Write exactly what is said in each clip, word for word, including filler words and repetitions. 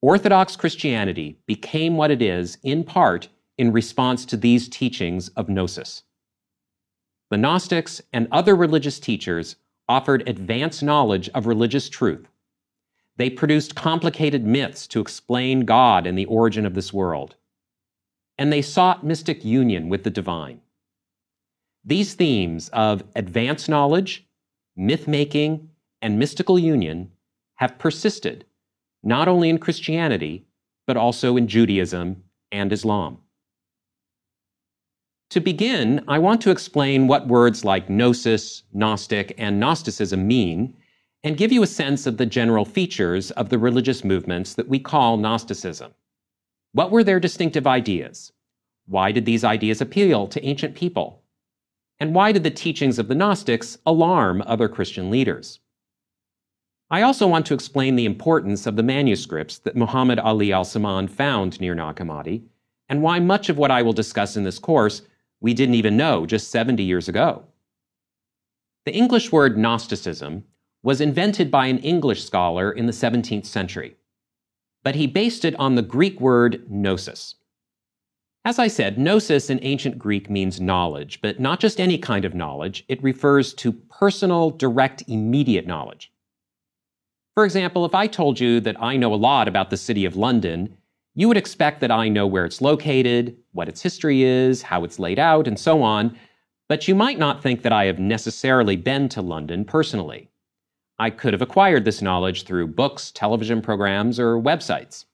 Orthodox Christianity became what it is in part in response to these teachings of gnosis. The Gnostics and other religious teachers offered advanced knowledge of religious truth. They produced complicated myths to explain God and the origin of this world. And they sought mystic union with the divine. These themes of advanced knowledge, myth-making, and mystical union have persisted not only in Christianity, but also in Judaism and Islam. To begin, I want to explain what words like gnosis, Gnostic, and Gnosticism mean, and give you a sense of the general features of the religious movements that we call Gnosticism. What were their distinctive ideas? Why did these ideas appeal to ancient people? And why did the teachings of the Gnostics alarm other Christian leaders? I also want to explain the importance of the manuscripts that Muhammad Ali al-Samman found near Nag Hammadi, and why much of what I will discuss in this course we didn't even know just seventy years ago. The English word Gnosticism was invented by an English scholar in the seventeenth century, but he based it on the Greek word gnosis. As I said, gnosis in ancient Greek means knowledge, but not just any kind of knowledge. It refers to personal, direct, immediate knowledge. For example, if I told you that I know a lot about the city of London, you would expect that I know where it's located, what its history is, how it's laid out, and so on, but you might not think that I have necessarily been to London personally. I could have acquired this knowledge through books, television programs, or websites.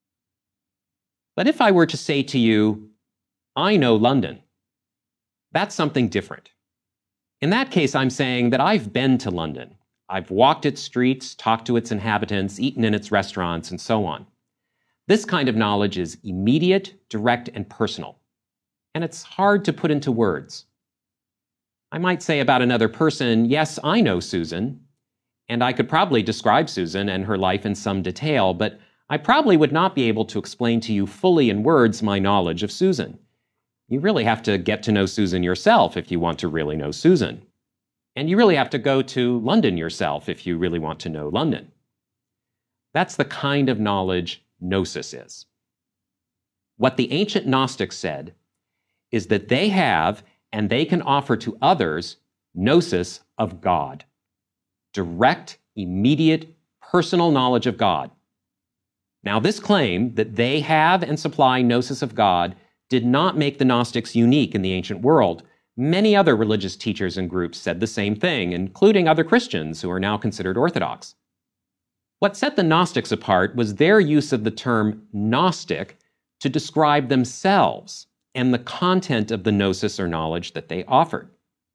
But if I were to say to you, I know London, that's something different. In that case, I'm saying that I've been to London. I've walked its streets, talked to its inhabitants, eaten in its restaurants, and so on. This kind of knowledge is immediate, direct, and personal, and it's hard to put into words. I might say about another person, yes, I know Susan, and I could probably describe Susan and her life in some detail, but I probably would not be able to explain to you fully in words my knowledge of Susan. You really have to get to know Susan yourself if you want to really know Susan. And you really have to go to London yourself if you really want to know London. That's the kind of knowledge gnosis is. What the ancient Gnostics said is that they have and they can offer to others gnosis of God. Direct, immediate, personal knowledge of God. Now, this claim that they have and supply gnosis of God did not make the Gnostics unique in the ancient world. Many other religious teachers and groups said the same thing, including other Christians who are now considered Orthodox. What set the Gnostics apart was their use of the term Gnostic to describe themselves and the content of the gnosis or knowledge that they offered.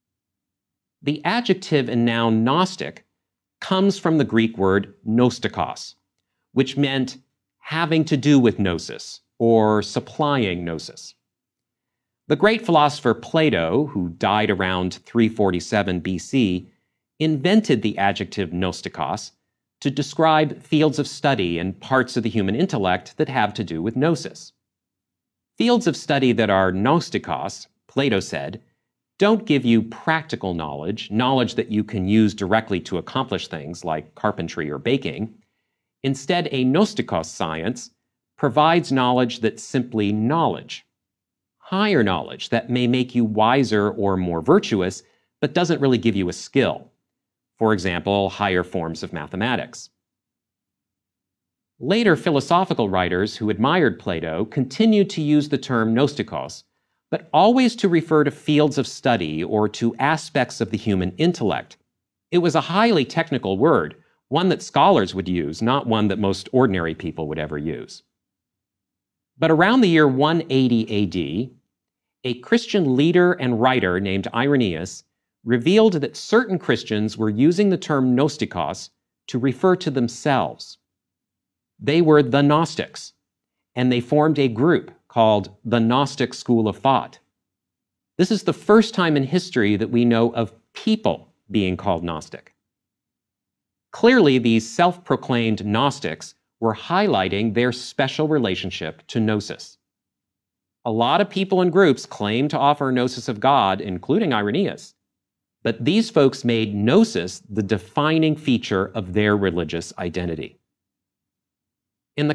The adjective and noun Gnostic comes from the Greek word gnostikos, which meant having to do with gnosis or supplying gnosis. The great philosopher Plato, who died around three forty-seven B C, invented the adjective gnostikos to describe fields of study and parts of the human intellect that have to do with gnosis. Fields of study that are gnostikos, Plato said, don't give you practical knowledge, knowledge that you can use directly to accomplish things like carpentry or baking. Instead, a gnostikos science provides knowledge that's simply knowledge. Higher knowledge that may make you wiser or more virtuous, but doesn't really give you a skill. For example, higher forms of mathematics. Later philosophical writers who admired Plato continued to use the term gnostikos, but always to refer to fields of study or to aspects of the human intellect. It was a highly technical word, one that scholars would use, not one that most ordinary people would ever use. But around the year one eighty A D, a Christian leader and writer named Irenaeus revealed that certain Christians were using the term gnostikos to refer to themselves. They were the Gnostics, and they formed a group called the Gnostic School of Thought. This is the first time in history that we know of people being called Gnostic. Clearly, these self-proclaimed Gnostics were highlighting their special relationship to gnosis. A lot of people and groups claim to offer gnosis of God, including Irenaeus, but these folks made gnosis the defining feature of their religious identity.